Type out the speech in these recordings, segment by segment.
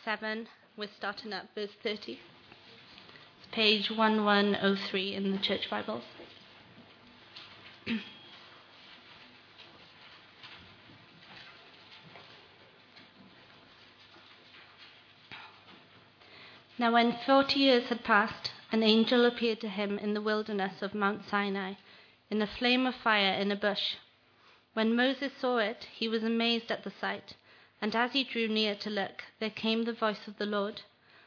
7. We're starting at verse 30. It's page 1103 in the Church Bibles. Now when 40 years had passed, an angel appeared to him in the wilderness of Mount Sinai, in a flame of fire in a bush. When Moses saw it, he was amazed at the sight, and as he drew near to look, there came the voice of the Lord.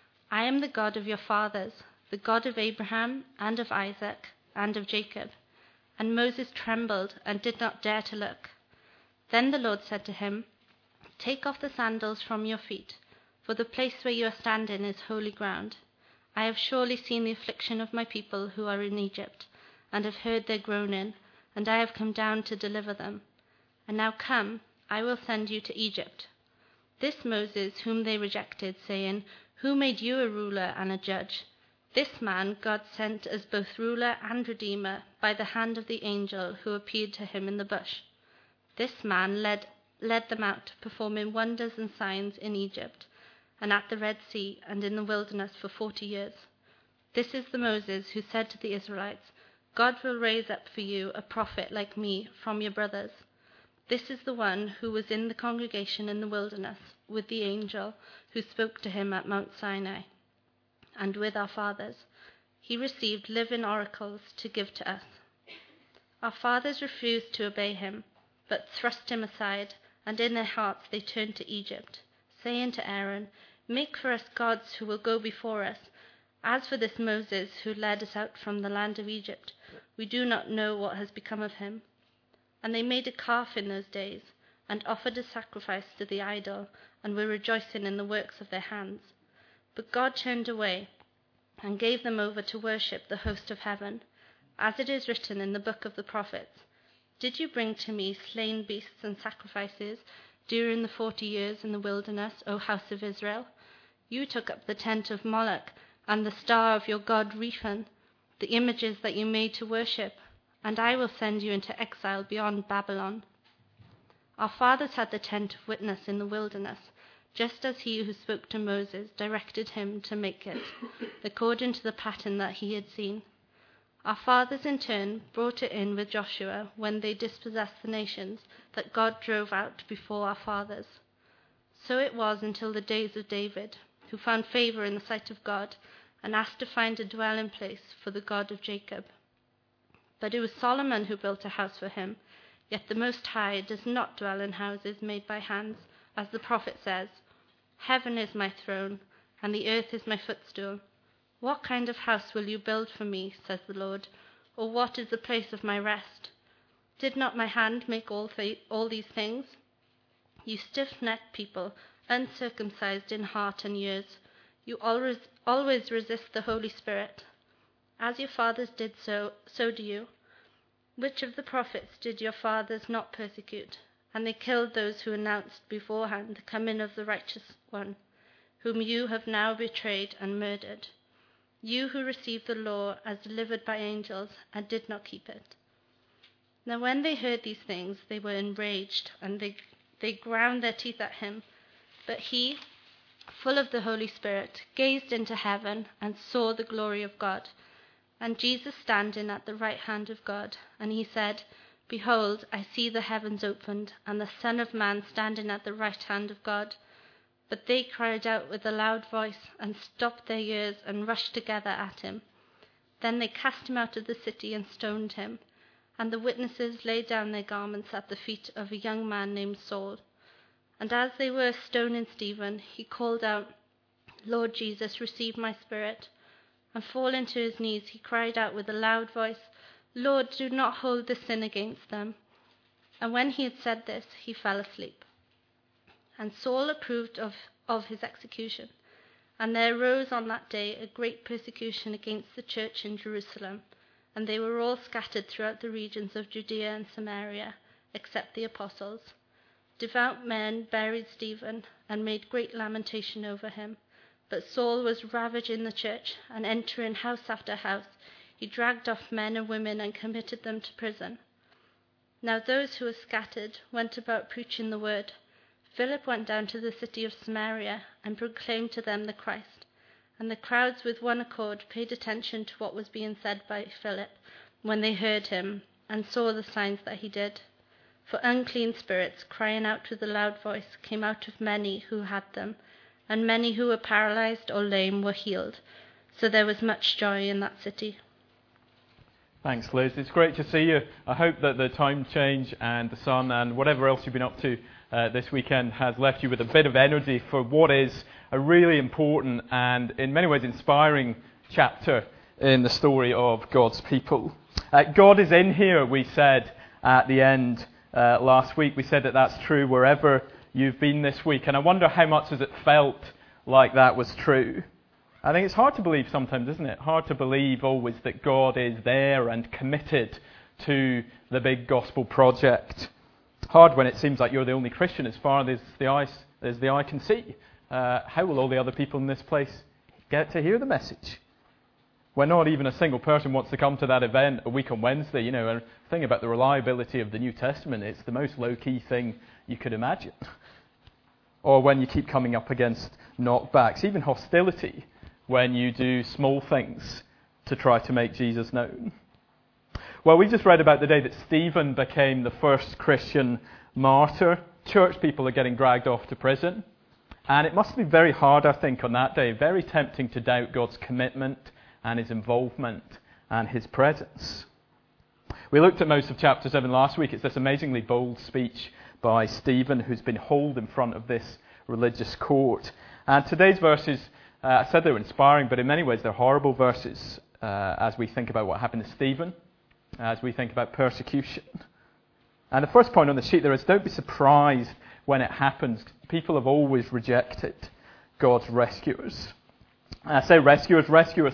I am the God of your fathers, the God of Abraham and of Isaac and of Jacob. And Moses trembled and did not dare to look. Then the Lord said to him, Take off the sandals from your feet, for the place where you are standing is holy ground. I have surely seen the affliction of my people who are in Egypt, and have heard their groaning, and I have come down to deliver them. And now come, I will send you to Egypt. This Moses whom they rejected, saying, Who made you a ruler and a judge? This man God sent as both ruler and redeemer by the hand of the angel who appeared to him in the bush. This man led them out, performing wonders and signs in Egypt, and at the Red Sea, and in the wilderness for 40 years. This is the Moses who said to the Israelites, God will raise up for you a prophet like me from your brothers. This is the one who was in the congregation in the wilderness with the angel who spoke to him at Mount Sinai, and with our fathers. He received living oracles to give to us. Our fathers refused to obey him, but thrust him aside, and in their hearts they turned to Egypt, saying to Aaron, Make for us gods who will go before us. As for this Moses who led us out from the land of Egypt, we do not know what has become of him. And they made a calf in those days, and offered a sacrifice to the idol, and were rejoicing in the works of their hands. But God turned away, and gave them over to worship the host of heaven. As it is written in the book of the prophets, Did you bring to me slain beasts and sacrifices during the 40 years in the wilderness, O house of Israel? You took up the tent of Moloch, and the star of your god Rephan, the images that you made to worship, and I will send you into exile beyond Babylon. Our fathers had the tent of witness in the wilderness, just as he who spoke to Moses directed him to make it, according to the pattern that he had seen. Our fathers in turn brought it in with Joshua when they dispossessed the nations that God drove out before our fathers. So it was until the days of David, who found favor in the sight of God, and asked to find a dwelling place for the God of Jacob. But it was Solomon who built a house for him, yet the Most High does not dwell in houses made by hands, as the prophet says, Heaven is my throne, and the earth is my footstool. What kind of house will you build for me, says the Lord, or what is the place of my rest? Did not my hand make all these things? You stiff-necked people, uncircumcised in heart and ears, you always resist the Holy Spirit. As your fathers did, so do you. Which of the prophets did your fathers not persecute? And they killed those who announced beforehand the coming of the righteous one, whom you have now betrayed and murdered. You who received the law as delivered by angels and did not keep it. Now when they heard these things, they were enraged, and they ground their teeth at him. But he, full of the Holy Spirit, gazed into heaven and saw the glory of God, and Jesus standing at the right hand of God. And he said, Behold, I see the heavens opened, and the Son of Man standing at the right hand of God. But they cried out with a loud voice, and stopped their ears, and rushed together at him. Then they cast him out of the city and stoned him. And the witnesses laid down their garments at the feet of a young man named Saul. And as they were stoning Stephen, he called out, Lord Jesus, receive my spirit. And falling to his knees, he cried out with a loud voice, Lord, do not hold this sin against them. And when he had said this, he fell asleep. And Saul approved of his execution. And there arose on that day a great persecution against the church in Jerusalem, and they were all scattered throughout the regions of Judea and Samaria, except the apostles. Devout men buried Stephen and made great lamentation over him. But Saul was ravaging the church, and entering house after house, he dragged off men and women and committed them to prison. Now those who were scattered went about preaching the word. Philip went down to the city of Samaria and proclaimed to them the Christ. And the crowds with one accord paid attention to what was being said by Philip when they heard him and saw the signs that he did. For unclean spirits, crying out with a loud voice, came out of many who had them, and many who were paralyzed or lame were healed. So there was much joy in that city. Thanks, Liz. It's great to see you. I hope that the time change and the sun and whatever else you've been up to this weekend has left you with a bit of energy for what is a really important and in many ways inspiring chapter in the story of God's people. God is in here, we said at the end last week. We said that that's true wherever you've been this week. And I wonder how much has it felt like that was true. I think it's hard to believe sometimes, isn't it? Hard to believe always that God is there and committed to the big gospel project. Hard when it seems like you're the only Christian as far as the eye can see. How will all the other people in this place get to hear the message? When not even a single person wants to come to that event a week on Wednesday, and the thing about the reliability of the New Testament, it's the most low-key thing you could imagine. Or when you keep coming up against knockbacks, even hostility, when you do small things to try to make Jesus known. Well, we just read about the day that Stephen became the first Christian martyr. Church people are getting dragged off to prison. And it must be very hard, I think, on that day, very tempting to doubt God's commitment and his involvement and his presence. We looked at most of chapter 7 last week. It's this amazingly bold speech by Stephen, who's been hauled in front of this religious court. And today's verses, I said they were inspiring, but in many ways they're horrible verses as we think about what happened to Stephen, as we think about persecution. And the first point on the sheet there is, don't be surprised when it happens. People have always rejected God's rescuers. I say rescuers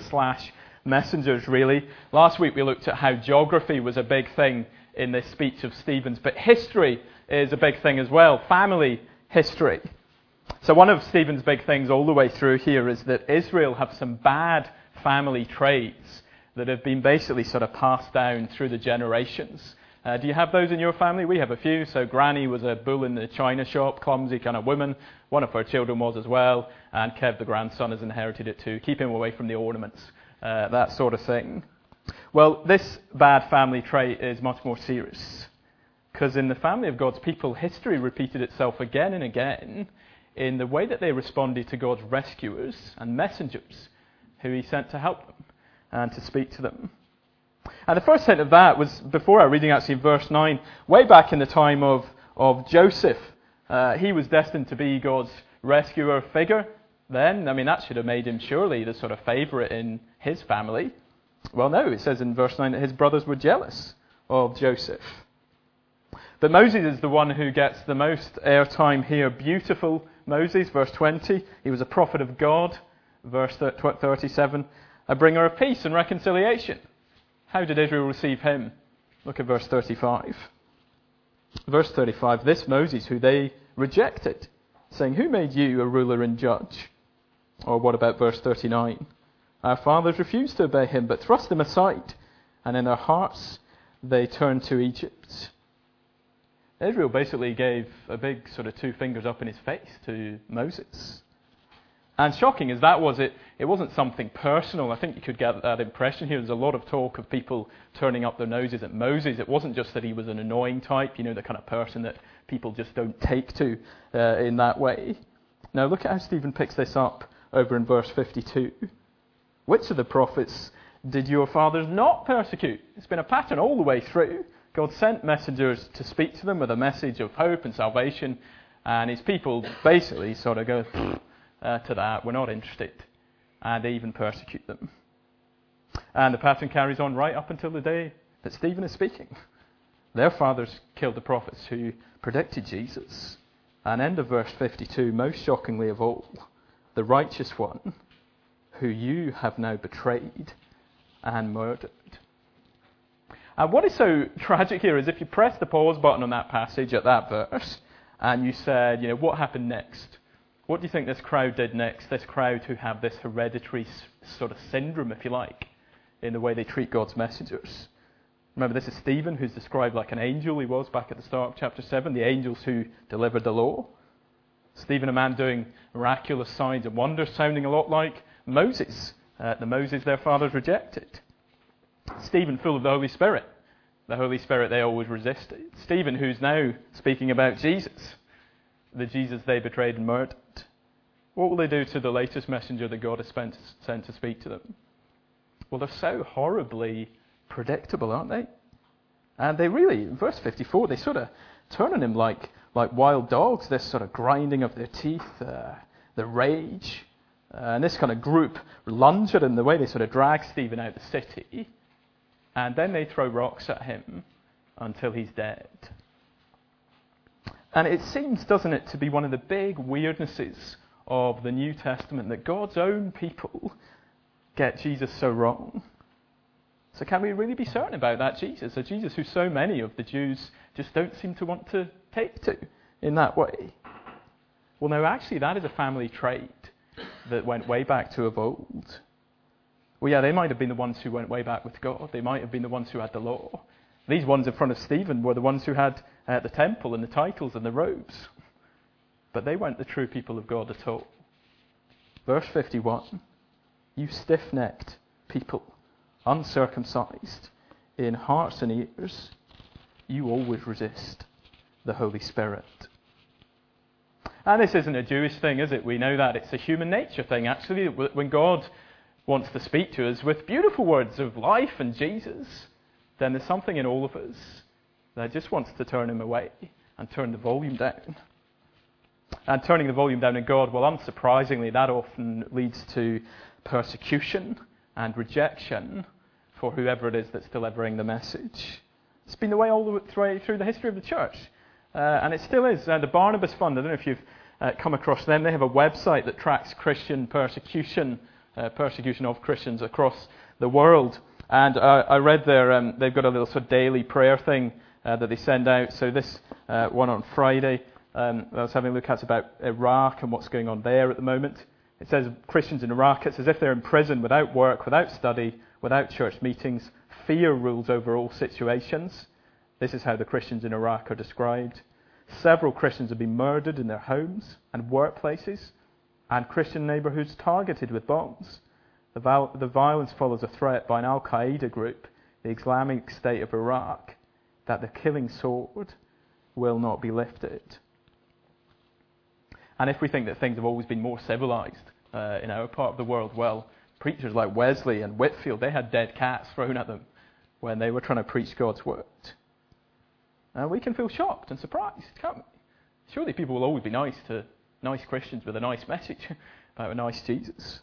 / messengers, really. Last week we looked at how geography was a big thing in this speech of Stephen's, but history is a big thing as well, family history. So one of Stephen's big things all the way through here is that Israel have some bad family traits that have been basically sort of passed down through the generations. Do you have those in your family? We have a few. So Granny was a bull in the china shop, clumsy kind of woman. One of her children was as well. And Kev, the grandson, has inherited it too. Keep him away from the ornaments, that sort of thing. Well, this bad family trait is much more serious. Because in the family of God's people, history repeated itself again and again in the way that they responded to God's rescuers and messengers who he sent to help them and to speak to them. And the first hint of that was before our reading actually in verse 9, way back in the time of Joseph. He was destined to be God's rescuer figure then. I mean, that should have made him surely the sort of favourite in his family. Well, no, it says in verse 9 that his brothers were jealous of Joseph. But Moses is the one who gets the most airtime here. Beautiful Moses, verse 20. He was a prophet of God, verse 37. A bringer of peace and reconciliation. How did Israel receive him? Look at verse 35. Verse 35, this Moses who they rejected, saying, who made you a ruler and judge? Or what about verse 39? Our fathers refused to obey him, but thrust him aside, and in their hearts they turned to Egypt. Israel basically gave a big sort of two fingers up in his face to Moses. And shocking as that was, it wasn't something personal. I think you could get that impression here. There's a lot of talk of people turning up their noses at Moses. It wasn't just that he was an annoying type, the kind of person that people just don't take to in that way. Now look at how Stephen picks this up over in verse 52. Which of the prophets did your fathers not persecute? It's been a pattern all the way through. God sent messengers to speak to them with a message of hope and salvation, and his people basically sort of go to that, we're not interested, and they even persecute them. And the pattern carries on right up until the day that Stephen is speaking. Their fathers killed the prophets who predicted Jesus. And end of verse 52, most shockingly of all, the righteous one who you have now betrayed and murdered. And what is so tragic here is if you press the pause button on that passage at that verse and you said, what happened next? What do you think this crowd did next? This crowd who have this hereditary sort of syndrome, if you like, in the way they treat God's messengers. Remember, this is Stephen, who's described like an angel he was back at the start of chapter 7, the angels who delivered the law. Stephen, a man doing miraculous signs and wonders, sounding a lot like Moses, the Moses their fathers rejected. Stephen, full of the Holy Spirit. The Holy Spirit they always resisted. Stephen, who's now speaking about Jesus, the Jesus they betrayed and murdered. What will they do to the latest messenger that God has sent to speak to them? Well, they're so horribly predictable, aren't they? And they really, in verse 54, they sort of turn on him like wild dogs, this sort of grinding of their teeth, the rage. And this kind of group lunge at him, the way they sort of drag Stephen out of the city. And then they throw rocks at him until he's dead. And it seems, doesn't it, to be one of the big weirdnesses of the New Testament that God's own people get Jesus so wrong. So can we really be certain about that Jesus? A Jesus who so many of the Jews just don't seem to want to take to in that way? Well, no, actually that is a family trait that went way back to of old. Well, yeah, they might have been the ones who went way back with God. They might have been the ones who had the law. These ones in front of Stephen were the ones who had the temple and the titles and the robes. But they weren't the true people of God at all. Verse 51, you stiff-necked people, uncircumcised in hearts and ears, you always resist the Holy Spirit. And this isn't a Jewish thing, is it? We know that. It's a human nature thing, actually. When God wants to speak to us with beautiful words of life and Jesus, then there's something in all of us that just wants to turn him away and turn the volume down. And turning the volume down in God, well, unsurprisingly, that often leads to persecution and rejection for whoever it is that's delivering the message. It's been the way all the way through the history of the church. And it still is. The Barnabas Fund, I don't know if you've come across them, they have a website that tracks Christian persecution of Christians across the world. And I read they've got a little sort of daily prayer thing that they send out. So this one on Friday, I was having a look at about Iraq and what's going on there at the moment. It says Christians in Iraq, it's as if they're in prison without work, without study, without church meetings. Fear rules over all situations. This is how the Christians in Iraq are described. Several Christians have been murdered in their homes and workplaces, and Christian neighbourhoods targeted with bombs. The violence follows a threat by an Al-Qaeda group, the Islamic State of Iraq, that the killing sword will not be lifted. And if we think that things have always been more civilised in our part of the world, well, preachers like Wesley and Whitfield, they had dead cats thrown at them when they were trying to preach God's word. We can feel shocked and surprised, can't we? Surely people will always be nice to nice Christians with a nice message about a nice Jesus.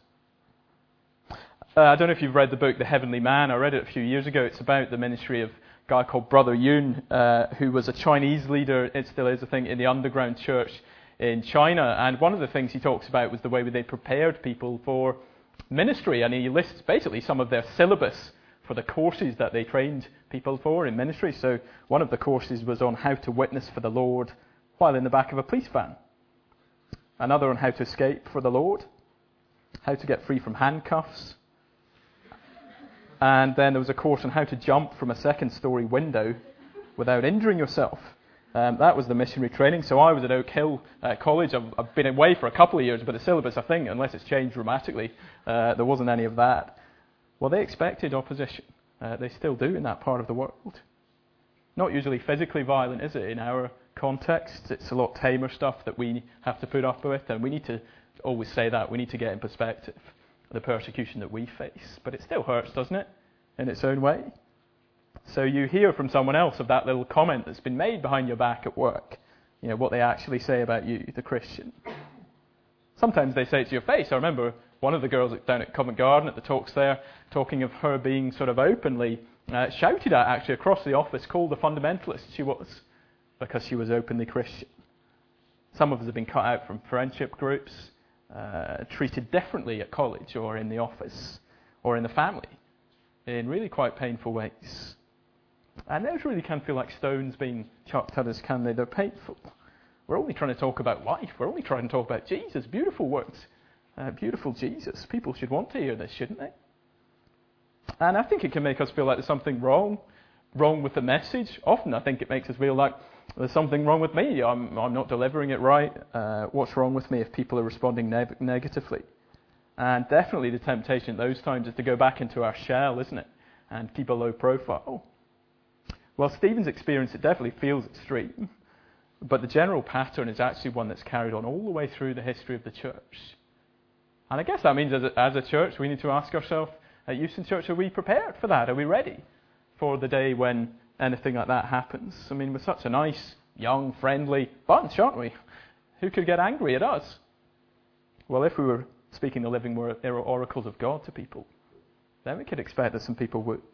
I don't know if you've read the book The Heavenly Man. I read it a few years ago. It's about the ministry of a guy called Brother Yun, who was a Chinese leader, it still is, I think, in the underground church in China. And one of the things he talks about was the way they prepared people for ministry. And he lists basically some of their syllabus for the courses that they trained people for in ministry. So one of the courses was on how to witness for the Lord while in the back of a police van. Another on how to escape for the Lord, how to get free from handcuffs. And then there was a course on how to jump from a second-story window without injuring yourself. That was the missionary training. So I was at Oak Hill College. I've been away for a couple of years, but the syllabus, I think, unless it's changed dramatically, there wasn't any of that. Well, they expected opposition. They still do in that part of the world. Not usually physically violent, is it, in our context? It's a lot tamer stuff that we have to put up with, and we need to always say that. We need to get in perspective the persecution that we face. But it still hurts, doesn't it, in its own way? So you hear from someone else of that little comment that's been made behind your back at work, you know, what they actually say about you, the Christian. Sometimes they say it to your face. I remember one of the girls down at Covent Garden at the talks there, talking of her being sort of openly shouted at actually across the office, called a fundamentalist she was, because she was openly Christian. Some of us have been cut out from friendship groups, treated differently at college or in the office or in the family in really quite painful ways. And those really can feel like stones being chucked at us, can they? They're painful. We're only trying to talk about life. We're only trying to talk about Jesus. Beautiful words. Beautiful Jesus. People should want to hear this, shouldn't they? And I think it can make us feel like there's something wrong with the message. Often I think it makes us feel like there's something wrong with me. I'm not delivering it right. What's wrong with me if people are responding negatively? And definitely the temptation at those times is to go back into our shell, isn't it? And keep a low profile. Well, Stephen's experience, it definitely feels extreme. But the general pattern is actually one that's carried on all the way through the history of the church. And I guess that means as a church, we need to ask ourselves, at Houston Church, are we prepared for that? Are we ready for the day when anything like that happens? I mean, we're such a nice, young, friendly bunch, aren't we? Who could get angry at us? Well, if we were speaking the living oracles of God to people, then we could expect that some people would.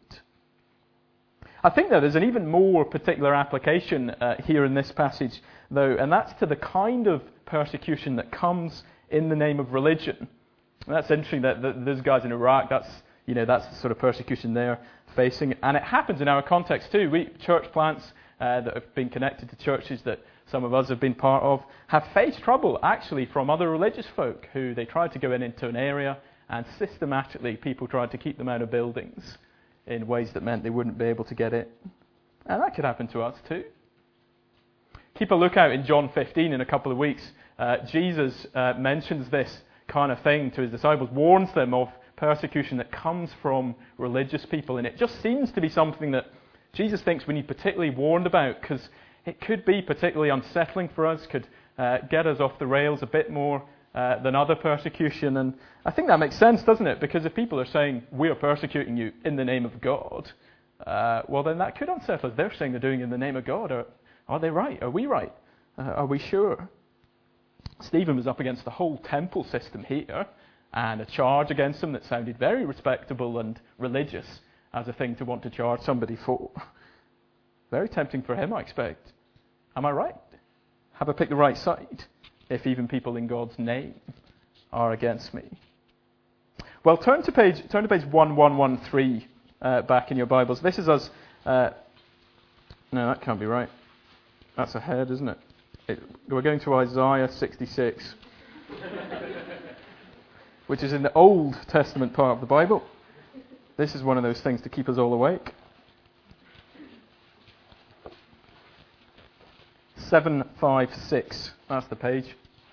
I think that there's an even more particular application here in this passage, though, and that's to the kind of persecution that comes in the name of religion. And that's interesting that those guys in Iraq, that's the sort of persecution they're facing. And it happens in our context too. We church plants that have been connected to churches that some of us have been part of have faced trouble actually from other religious folk who they tried to go into an area and systematically people tried to keep them out of buildings in ways that meant they wouldn't be able to get in. And that could happen to us too. Keep a lookout in John 15 in a couple of weeks. Jesus mentions this kind of thing to his disciples, warns them of persecution that comes from religious people. And it just seems to be something that Jesus thinks we need particularly warned about because it could be particularly unsettling for us, could get us off the rails a bit more than other persecution. And I think that makes sense, doesn't it? Because if people are saying, we are persecuting you in the name of God, well then that could unsettle us. They're saying they're doing it in the name of God. Are they right? Are we right? Are we sure? Stephen was up against the whole temple system here, and a charge against him that sounded very respectable and religious as a thing to want to charge somebody for. Very tempting for him, I expect. Am I right? Have I picked the right side if even people in God's name are against me? Well, turn to page 1113 back in your Bibles. This is us. No, that can't be right. That's ahead, isn't it? We're going to Isaiah 66, which is in the Old Testament part of the Bible. This is one of those things to keep us all awake. 756, that's the page.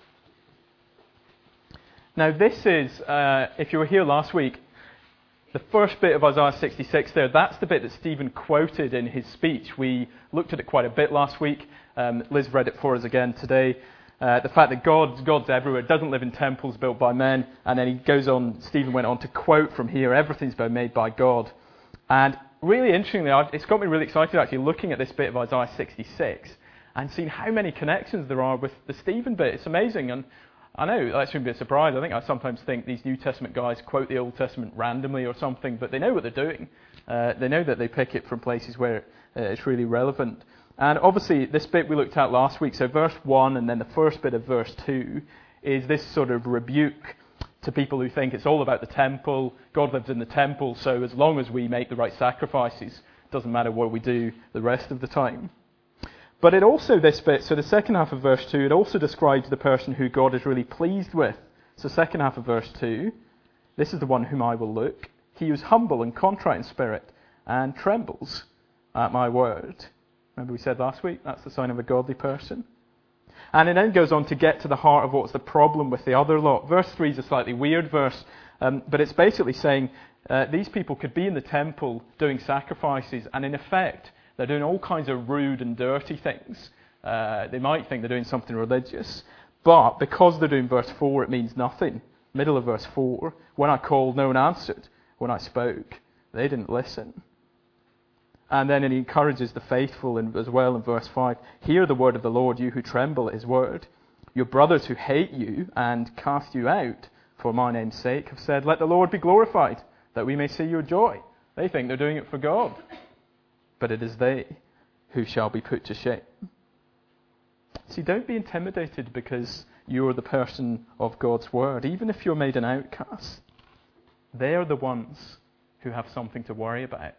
Now this is, if you were here last week, the first bit of Isaiah 66 there, that's the bit that Stephen quoted in his speech. We looked at it quite a bit last week. Liz read it for us again today. The fact that God's everywhere, doesn't live in temples built by men. And then he goes on, Stephen went on to quote from here, everything's been made by God. And really interestingly, it's got me really excited actually looking at this bit of Isaiah 66 and seeing how many connections there are with the Stephen bit. It's amazing. And I know that shouldn't be a surprise. I sometimes think these New Testament guys quote the Old Testament randomly or something, but they know what they're doing. They know that they pick it from places where it's really relevant. And obviously, this bit we looked at last week, so verse 1 and then the first bit of verse 2, is this sort of rebuke to people who think it's all about the temple. God lives in the temple, so as long as we make the right sacrifices, it doesn't matter what we do the rest of the time. But it also, this bit, so the second half of verse 2, it also describes the person who God is really pleased with. So second half of verse 2, this is the one whom I will look. He who is humble and contrite in spirit and trembles at my word. Remember we said last week, that's the sign of a godly person. And it then goes on to get to the heart of what's the problem with the other lot. Verse 3 is a slightly weird verse, but it's basically saying these people could be in the temple doing sacrifices, and in effect, they're doing all kinds of rude and dirty things. They might think they're doing something religious, but because they're doing verse 4, it means nothing. Middle of verse 4, when I called, no one answered. When I spoke, they didn't listen. And then he encourages the faithful as well in verse 5. Hear the word of the Lord, you who tremble at his word. Your brothers who hate you and cast you out for my name's sake have said, let the Lord be glorified, that we may see your joy. They think they're doing it for God. But it is they who shall be put to shame. See, don't be intimidated because you're the person of God's word, even if you're made an outcast. They're the ones who have something to worry about.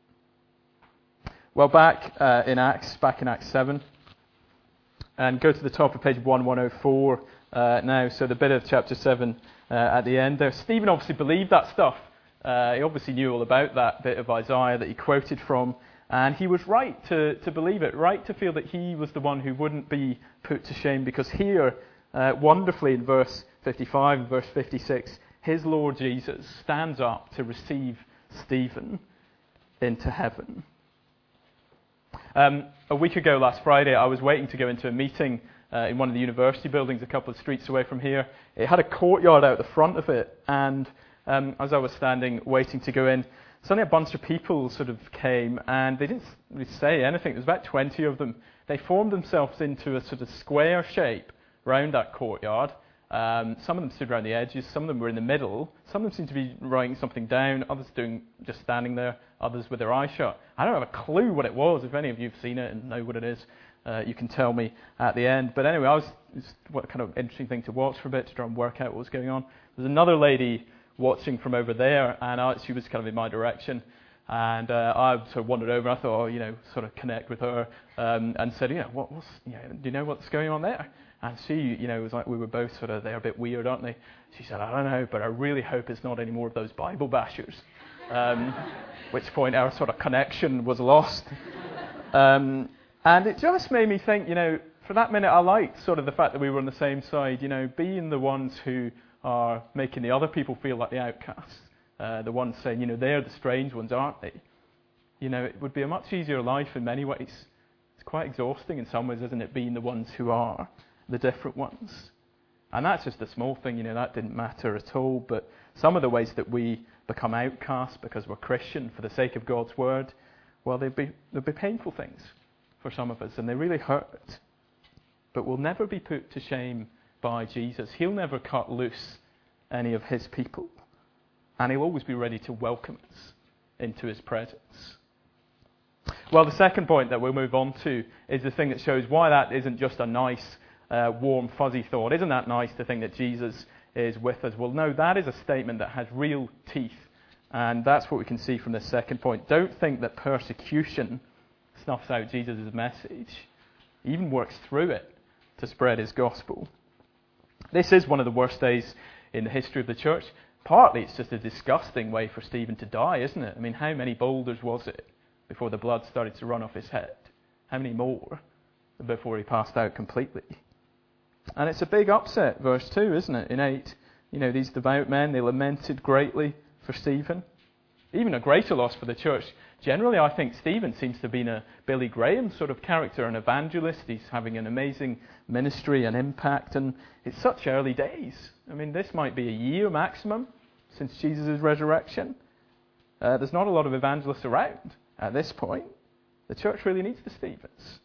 Well, back in Acts 7, and go to the top of page 1104 now, so the bit of chapter 7 at the end there. Stephen obviously believed that stuff. He obviously knew all about that bit of Isaiah that he quoted from. And he was right to believe it, right to feel that he was the one who wouldn't be put to shame, because here, wonderfully in verse 55 and verse 56, his Lord Jesus stands up to receive Stephen into heaven. A week ago, last Friday, I was waiting to go into a meeting in one of the university buildings a couple of streets away from here. It had a courtyard out the front of it, and as I was standing waiting to go in, suddenly a bunch of people sort of came, and they didn't really say anything. There was about 20 of them. They formed themselves into a sort of square shape round that courtyard. Some of them stood around the edges, some of them were in the middle, some of them seemed to be writing something down, others just standing there, others with their eyes shut. I don't have a clue what it was. If any of you have seen it and know what it is, you can tell me at the end. But anyway, it's what kind of interesting thing to watch for a bit, to try and work out what was going on. There's another lady watching from over there, and she was kind of in my direction, and I sort of wandered over. I thought, sort of connect with her, and said, do you know what's going on there? And she, was like, we were both sort of, they're a bit weird, aren't they? She said, I don't know, but I really hope it's not any more of those Bible bashers. Which point our sort of connection was lost. And it just made me think, for that minute I liked sort of the fact that we were on the same side, being the ones who are making the other people feel like the outcasts. The ones saying, they're the strange ones, aren't they? It would be a much easier life in many ways. It's quite exhausting in some ways, isn't it, being the ones who are the different ones. And that's just a small thing, that didn't matter at all. But some of the ways that we become outcasts because we're Christian for the sake of God's word, well, they'll be painful things for some of us, and they really hurt. But we'll never be put to shame by Jesus. He'll never cut loose any of his people. And he'll always be ready to welcome us into his presence. Well, the second point that we'll move on to is the thing that shows why that isn't just a nice, warm, fuzzy thought. Isn't that nice to think that Jesus is with us? Well, no, that is a statement that has real teeth. And that's what we can see from this second point. Don't think that persecution snuffs out Jesus' message. He even works through it to spread his gospel. This is one of the worst days in the history of the church. Partly it's just a disgusting way for Stephen to die, isn't it? I mean, how many boulders was it before the blood started to run off his head? How many more before he passed out completely? And it's a big upset, verse 2, isn't it? In 8, these devout men, they lamented greatly for Stephen. Even a greater loss for the church. Generally, I think Stephen seems to have been a Billy Graham sort of character, an evangelist. He's having an amazing ministry and impact, and it's such early days. I mean, this might be a year maximum since Jesus' resurrection. There's not a lot of evangelists around at this point. The church really needs the Stephens.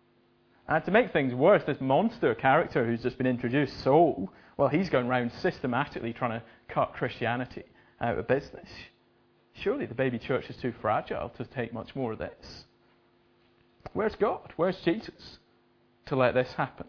And to make things worse, this monster character who's just been introduced, Saul, well, he's going around systematically trying to cut Christianity out of business. Surely the baby church is too fragile to take much more of this. Where's God? Where's Jesus to let this happen?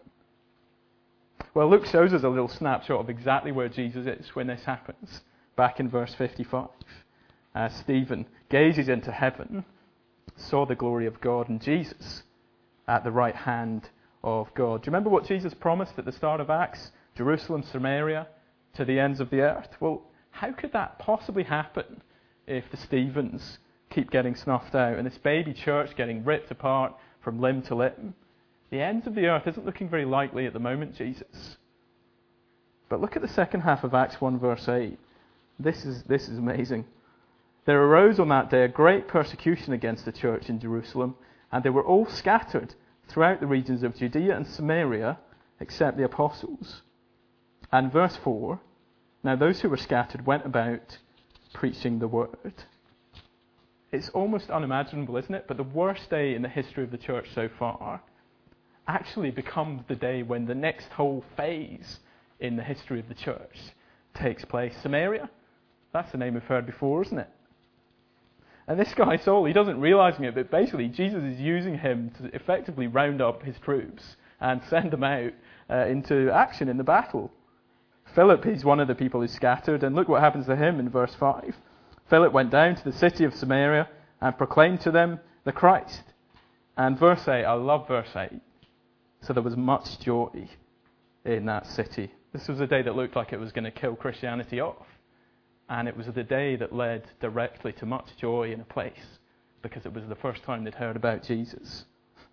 Well, Luke shows us a little snapshot of exactly where Jesus is when this happens, back in verse 55. As Stephen gazes into heaven, saw the glory of God and Jesus at the right hand of God. Do you remember what Jesus promised at the start of Acts? Jerusalem, Samaria, to the ends of the earth. Well, how could that possibly happen if the Stephens keep getting snuffed out and this baby church getting ripped apart from limb to limb? The ends of the earth isn't looking very likely at the moment, Jesus. But look at the second half of Acts 1 verse 8. This is amazing. There arose on that day a great persecution against the church in Jerusalem, and they were all scattered throughout the regions of Judea and Samaria, except the apostles. And verse 4, now those who were scattered went about preaching the word. It's almost unimaginable, isn't it? But the worst day in the history of the church so far actually becomes the day when the next whole phase in the history of the church takes place. Samaria, that's the name we've heard before, isn't it? And this guy, Saul, he doesn't realise it, but basically Jesus is using him to effectively round up his troops and send them out into action in the battle. Philip, he's one of the people who's scattered, and look what happens to him in verse 5. Philip went down to the city of Samaria and proclaimed to them the Christ. And verse 8, I love verse 8. So there was much joy in that city. This was a day that looked like it was going to kill Christianity off. And it was the day that led directly to much joy in a place because it was the first time they'd heard about Jesus.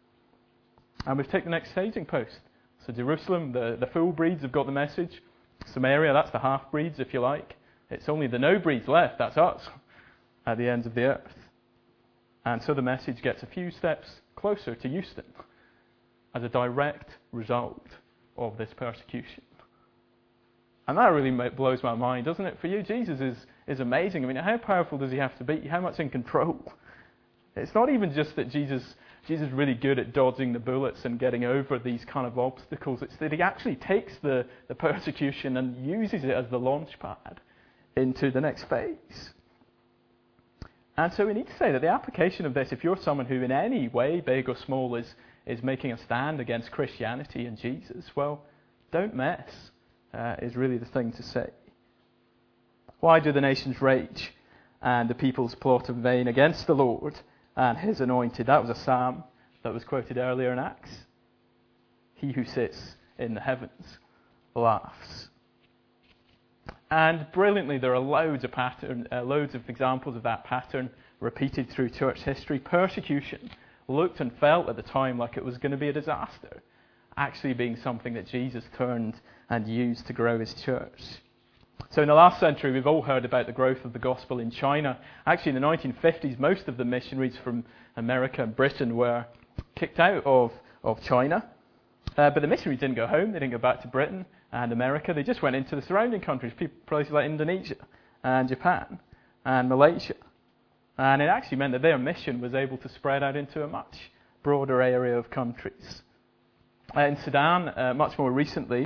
And we've taken the next staging post. So Jerusalem, the full breeds have got the message. Samaria, that's the half-breeds, if you like. It's only the no-breeds left, that's us, at the ends of the earth. And so the message gets a few steps closer to Euston as a direct result of this persecution. And that really blows my mind, doesn't it? For you, Jesus is amazing. I mean, how powerful does he have to be? How much in control? It's not even just that Jesus is really good at dodging the bullets and getting over these kind of obstacles. It's that he actually takes the persecution and uses it as the launch pad into the next phase. And so we need to say that the application of this, if you're someone who in any way, big or small, is making a stand against Christianity and Jesus, well, don't mess, is really the thing to say. Why do the nations rage and the peoples plot in vain against the Lord and his anointed? That was a psalm that was quoted earlier in Acts. He who sits in the heavens laughs. And brilliantly, there are loads of examples of that pattern repeated through church history. Persecution looked and felt at the time like it was going to be a disaster, actually being something that Jesus turned and used to grow his church. So in the last century, we've all heard about the growth of the gospel in China. Actually, in the 1950s, most of the missionaries from America and Britain were kicked out of China. But the missionaries didn't go home. They didn't go back to Britain and America. They just went into the surrounding countries, places like Indonesia and Japan and Malaysia. And it actually meant that their mission was able to spread out into a much broader area of countries. In Sudan, much more recently,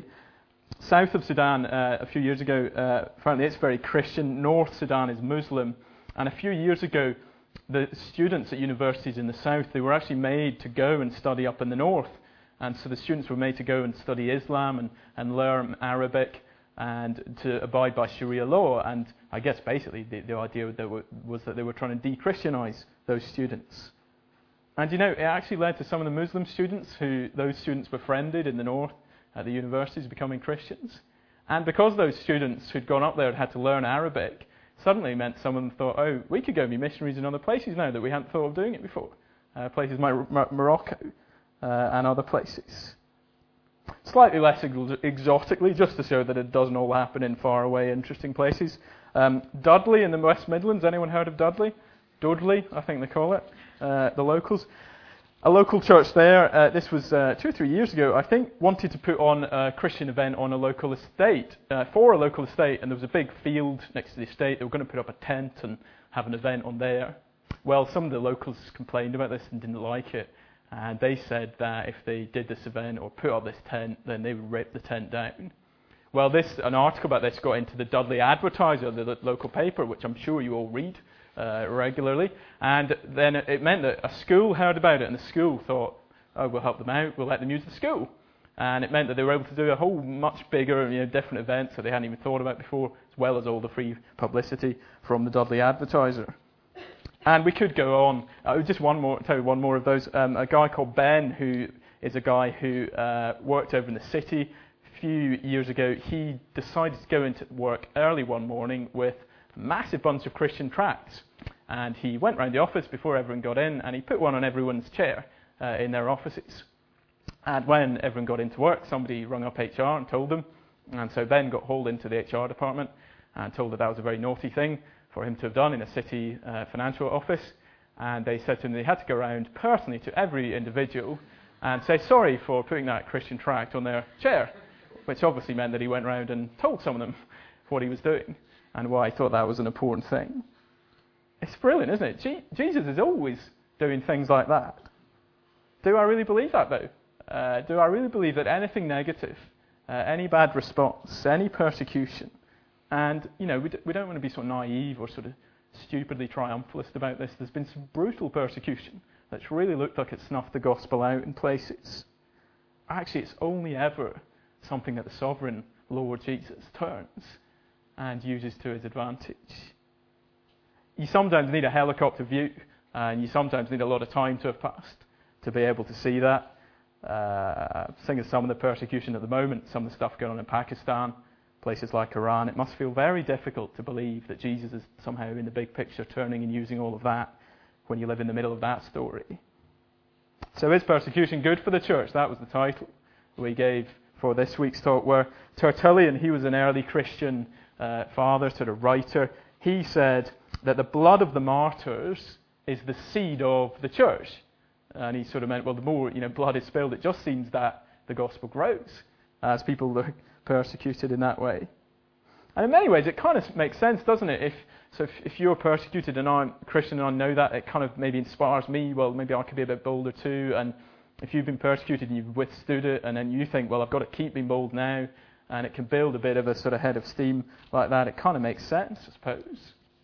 south of Sudan, a few years ago, apparently it's very Christian. North Sudan is Muslim. And a few years ago, the students at universities in the south, they were actually made to go and study up in the north. And so the students were made to go and study Islam and learn Arabic and to abide by Sharia law. And I guess basically the idea was that they were trying to de-Christianize those students. And you know, it actually led to some of the Muslim students who those students befriended in the north at the universities becoming Christians. And because those students who'd gone up there and had to learn Arabic, suddenly meant some of them thought, oh, we could go and be missionaries in other places now that we hadn't thought of doing it before. Places like Morocco and other places. Slightly less exotically, just to show that it doesn't all happen in far away, interesting places. Dudley in the West Midlands. Anyone heard of Dudley? Dudley, I think they call it. The locals. A local church there, this was 2 or 3 years ago, I think, wanted to put on a Christian event on a local estate, for a local estate, and there was a big field next to the estate. They were going to put up a tent and have an event on there. Well, some of the locals complained about this and didn't like it, and they said that if they did this event or put up this tent, then they would rip the tent down. Well, an article about this got into the Dudley Advertiser, the local paper, which I'm sure you all read regularly, and then it meant that a school heard about it, and the school thought, oh, we'll help them out, we'll let them use the school. And it meant that they were able to do a whole much bigger, different events that they hadn't even thought about before, as well as all the free publicity from the Dudley Advertiser. And we could go on. Just tell you one more of those. A guy called Ben, who is a guy who worked over in the city. A few years ago, he decided to go into work early one morning with a massive bunch of Christian tracts. And he went round the office before everyone got in, and he put one on everyone's chair in their offices. And when everyone got into work, somebody rung up HR and told them. And so Ben got hauled into the HR department and told that was a very naughty thing for him to have done in a city financial office. And they said to him they had to go around personally to every individual and say sorry for putting that Christian tract on their chair, which obviously meant that he went round and told some of them what he was doing and why he thought that was an important thing. It's brilliant, isn't it? Jesus is always doing things like that. Do I really believe that, though? Do I really believe that anything negative, any bad response, any persecution, and, we don't want to be sort of naive or sort of stupidly triumphalist about this. There's been some brutal persecution that's really looked like it snuffed the gospel out in places. Actually, it's only ever something that the sovereign Lord Jesus turns and uses to his advantage. You sometimes need a helicopter view, and you sometimes need a lot of time to have passed to be able to see that. Seeing as some of the persecution at the moment, some of the stuff going on in Pakistan, places like Iran, it must feel very difficult to believe that Jesus is somehow in the big picture turning and using all of that when you live in the middle of that story. So is persecution good for the church? That was the title we gave for this week's talk, where Tertullian, he was an early Christian father, sort of writer. He said that the blood of the martyrs is the seed of the church. And he sort of meant, well, the more blood is spilled, it just seems that the gospel grows as people are persecuted in that way. And in many ways, it kind of makes sense, doesn't it? If you're persecuted and I'm a Christian and I know that, it kind of maybe inspires me. Well, maybe I could be a bit bolder too. And if you've been persecuted and you've withstood it, and then you think, well, I've got to keep being bold now, and it can build a bit of a sort of head of steam like that, it kind of makes sense, I suppose.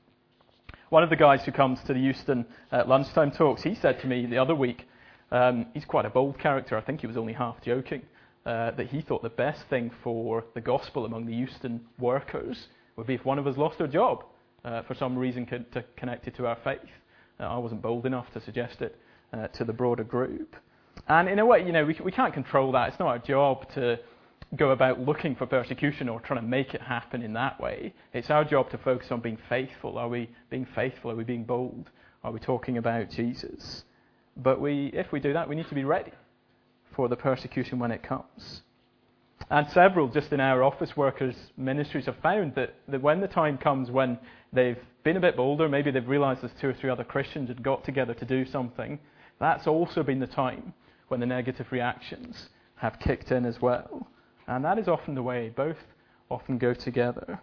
One of the guys who comes to the Euston lunchtime talks, he said to me the other week, he's quite a bold character, I think he was only half joking, that he thought the best thing for the gospel among the Euston workers would be if one of us lost their job for some reason connected to our faith. I wasn't bold enough to suggest it to the broader group. And in a way, we can't control that. It's not our job to go about looking for persecution or trying to make it happen in that way. It's our job to focus on being faithful. Are we being faithful? Are we being bold? Are we talking about Jesus? But if we do that, we need to be ready for the persecution when it comes. And several, just in our office workers' ministries, have found that when the time comes when they've been a bit bolder, maybe they've realised there's 2 or 3 other Christians had got together to do something, that's also been the time when the negative reactions have kicked in as well. And that is often the way. Both often go together.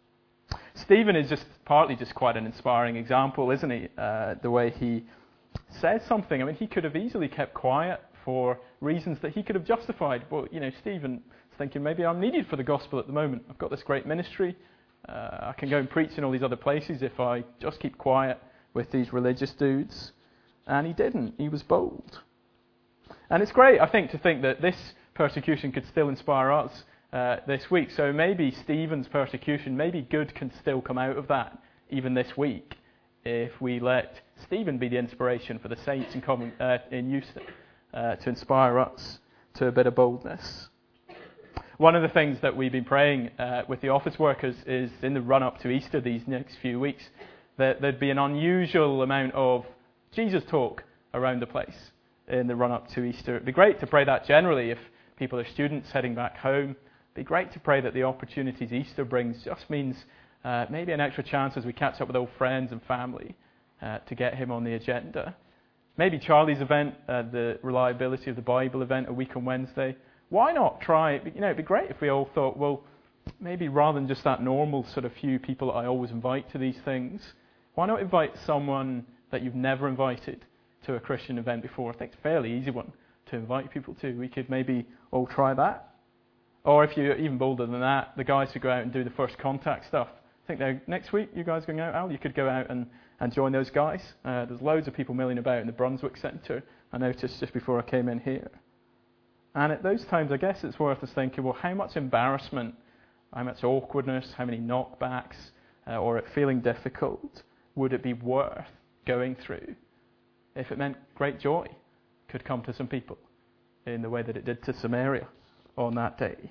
Stephen is partly quite an inspiring example, isn't he? The way he says something. I mean, he could have easily kept quiet for reasons that he could have justified. Well, Stephen's thinking, maybe I'm needed for the gospel at the moment. I've got this great ministry. I can go and preach in all these other places if I just keep quiet with these religious dudes. And he didn't. He was bold. And it's great, I think, to think that this persecution could still inspire us this week. So maybe Stephen's persecution, maybe good can still come out of that even this week if we let Stephen be the inspiration for the saints in Euston to inspire us to a bit of boldness. One of the things that we've been praying with the office workers is in the run-up to Easter these next few weeks, that there'd be an unusual amount of Jesus talk around the place in the run-up to Easter. It'd be great to pray that generally if people are students heading back home. It'd be great to pray that the opportunities Easter brings just means maybe an extra chance as we catch up with old friends and family to get him on the agenda. Maybe Charlie's event, the Reliability of the Bible event, a week on Wednesday. Why not try it? It'd be great if we all thought, well, maybe rather than just that normal sort of few people that I always invite to these things, why not invite someone that you've never invited to a Christian event before? I think it's a fairly easy one to invite people to. We could maybe all try that. Or if you're even bolder than that, the guys who go out and do the first contact stuff. I think next week you guys are going out, Al? You could go out and join those guys. There's loads of people milling about in the Brunswick Centre, I noticed just before I came in here. And at those times, I guess it's worth us thinking, well, how much embarrassment, how much awkwardness, how many knockbacks, or it feeling difficult would it be worth going through if it meant great joy could come to some people in the way that it did to Samaria on that day?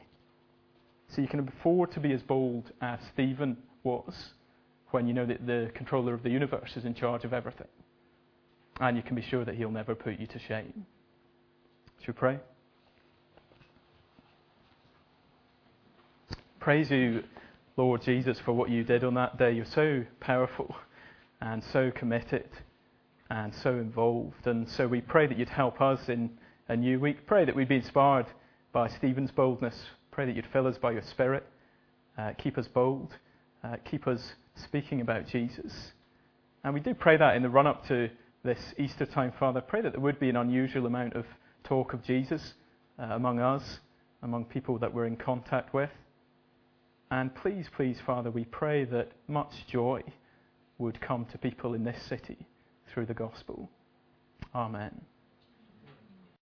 So you can afford to be as bold as Stephen was when you know that the controller of the universe is in charge of everything. And you can be sure that he'll never put you to shame. Should we pray? Praise you, Lord Jesus, for what you did on that day. You're so powerful and so committed and so involved. And so we pray that you'd help us in a new week. Pray that we'd be inspired by Stephen's boldness. Pray that you'd fill us by your Spirit. Keep us bold. Keep us speaking about Jesus. And we do pray that in the run-up to this Easter time, Father. Pray that there would be an unusual amount of talk of Jesus among us, among people that we're in contact with. And please, please, Father, we pray that much joy would come to people in this city through the gospel. Amen.